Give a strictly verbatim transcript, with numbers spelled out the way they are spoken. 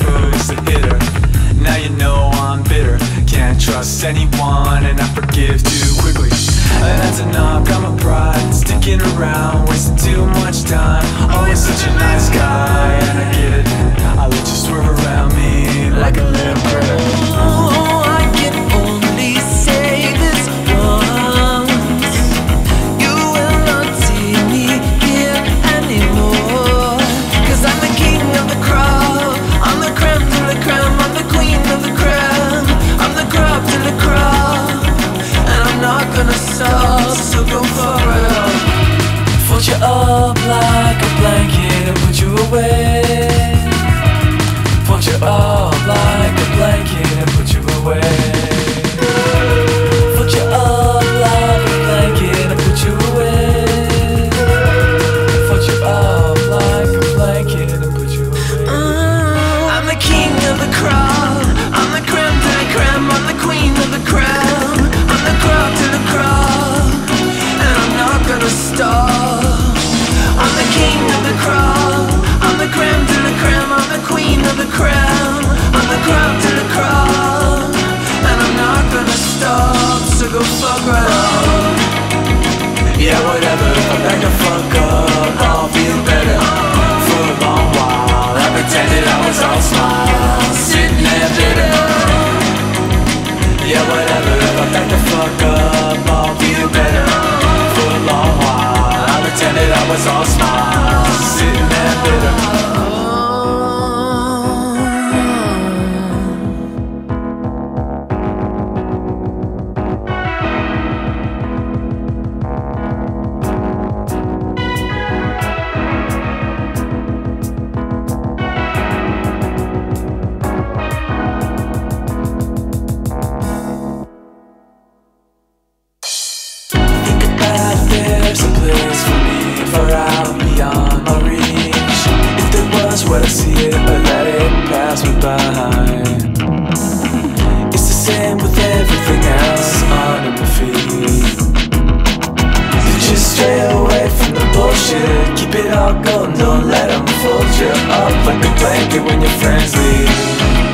who's the hitter. Now you know I'm bitter, can't trust anyone, and I forgive too quickly. And that's enough, got my pride sticking around, wasting too much time. Always such a nice guy, and I get it, I let you swerve around me like a little critter. Oh, I can only say this once: you will not see me here anymore. Cause I'm the king of the crop, I'm the creme de la creme, I'm the queen of the creme, I'm the crop de la crop, and I'm not gonna stop, so go for it. Fold you up like a blanket and put you away. Fold you up like a blanket and put you away. Fold you up like a blanket and put you away. Fold you up like a blanket and put you away. mm, I'm the king of the crop, I'm the creme de la creme, I'm the queen of the creme, I'm the crop de la crop, and I'm not gonna stop. I'm the king of the crop, I'm the creme de la creme, I'm the queen of the creme, I'm the crop de la crop, and I'm not gonna stop, so go fuck right up. Yeah, whatever, if I back the fuck up, I'll feel better. For a long while, I pretended I was all smiles, sitting there bitter. Yeah, whatever, if I back the fuck up, I'll feel better. For a long while, I pretended I was all smiles, sitting there bitter. There's a place for me, far out beyond my reach. If there was, would I see it or let it pass me by? It's the same with everything else under my feet. So just stray away from the bullshit, keep it all going, don't let them fold you up like a blanket when your friends leave.